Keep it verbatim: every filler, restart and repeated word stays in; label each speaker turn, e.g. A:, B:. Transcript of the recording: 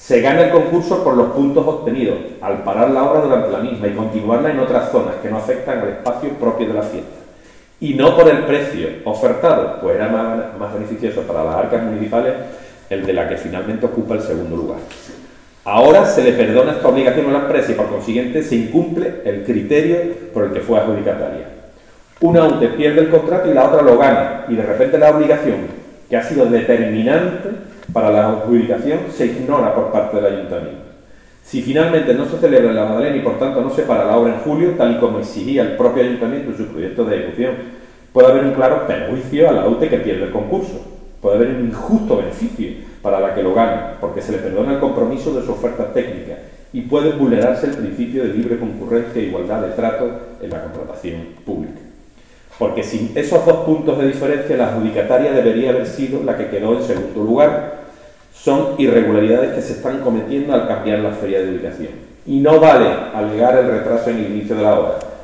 A: Se gana el concurso por los puntos obtenidos al parar la obra durante la misma y continuarla en otras zonas que no afectan al espacio propio de la fiesta. Y no por el precio ofertado, pues era más, más beneficioso para las arcas municipales el de la que finalmente ocupa el segundo lugar. Ahora se le perdona esta obligación a la empresa y por consiguiente se incumple el criterio por el que fue adjudicataria. Una U T E pierde el contrato y la otra lo gana, y de repente la obligación, que ha sido determinante para la adjudicación, se ignora por parte del ayuntamiento. Si finalmente no se celebra en la Madalena y por tanto no se para la obra en julio, tal y como exigía el propio ayuntamiento en su proyecto de ejecución, puede haber un claro perjuicio a la U T E que pierde el concurso. Puede haber un injusto beneficio para la que lo gana, porque se le perdona el compromiso de su oferta técnica y puede vulnerarse el principio de libre concurrencia e igualdad de trato en la contratación pública. Porque sin esos dos puntos de diferencia, la adjudicataria debería haber sido la que quedó en segundo lugar. Son irregularidades que se están cometiendo al cambiar la feria de ubicación. Y no vale alegar el retraso en el inicio de la obra,